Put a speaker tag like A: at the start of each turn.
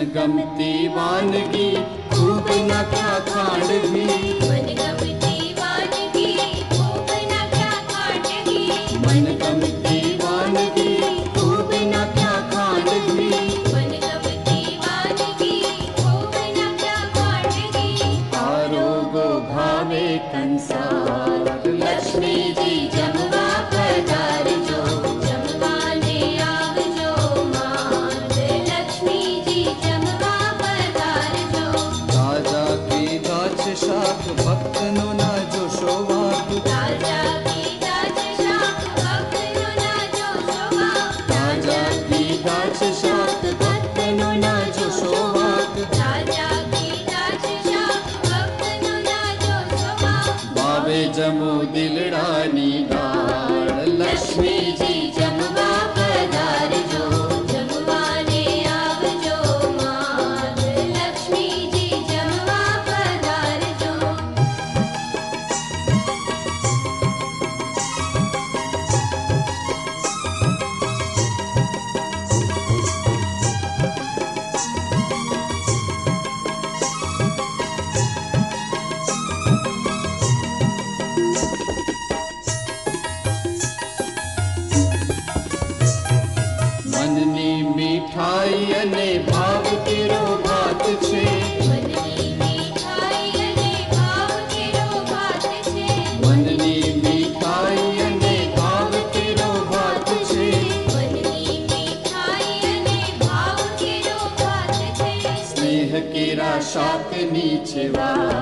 A: मनगमती वानगी खूब न क्या खांडगी,
B: मनगमती वानगी खूब न क्या खांडगी,
A: मनगमती वानगी खूब न क्या खांडगी,
B: मनगमती वानगी खूब न क्या खांडगी।
A: आरोगो भावे कंसार लक्ष्मी जी जमवा पधारजो,
B: जमवाने आवजो मात लक्ष्मी जी जमवा पधारजो।
A: राजा की गाछ शाख भक्तनो ना जो शोभात,
B: राजा की गाछ शाख भक्तनो ना जो शोभा,
A: राजा की गाछ शाख भक्तनो ना जो शोभात,
B: राजा की गाछ शाख भक्तनो ना जो शोभा।
A: भावे जमो दिलडानी डाळ लक्ष्मी जी जमवा पधारजो,
B: जमवाने आवजो मात लक्ष्मी जी जमवा पधारजो।
A: मननी મીઠાઈ અને ભાવ કેરો ભાત છે,
B: मननी મીઠાઈ અને ભાવ કેરો ભાત છે,
A: मननी મીઠાઈ અને ભાવ કેરો ભાત છે,
B: मननी મીઠાઈ અને ભાવ કેરો ભાત છે।
A: સ્નેહ કેરા શાક નીચે વા